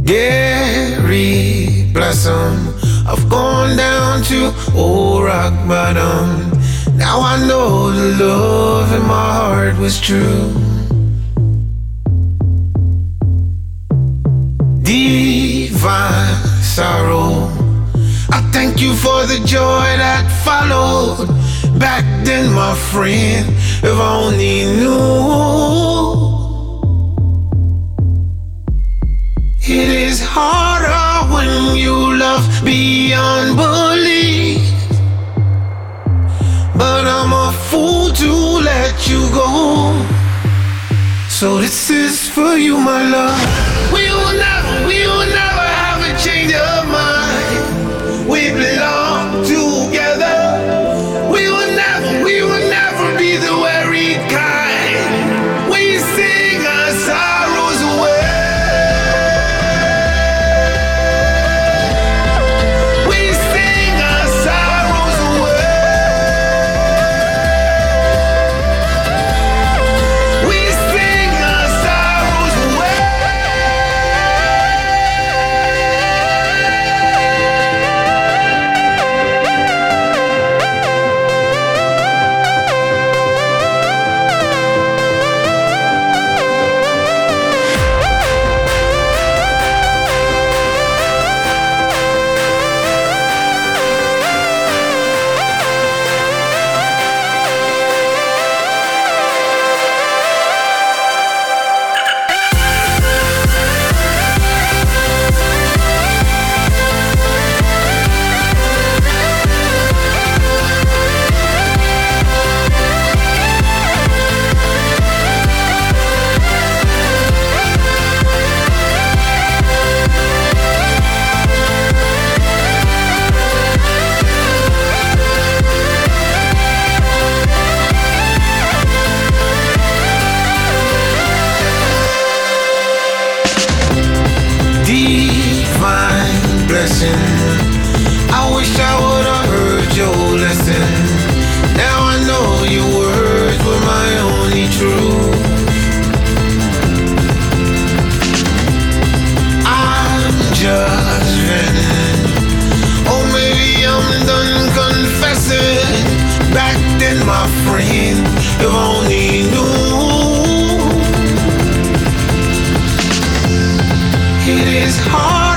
Gary Blossom. I've gone down to old rock bottom. Now I know the love in my heart was true. Divine sorrow, I thank you for the joy that followed. Back then, my friend, if I only knew. It is harder when you love beyond belief, but I'm a fool to let you go. So this is for you, my love. We will never have a change of mind. We belong together. We will never be the worried kind. We sing our sorrows away. Divine blessing, I wish I would've heard your lesson. Now I know your words were my only truth. I'm just venting, or maybe I'm done confessing. Back then, my friend, if only knew. It is hard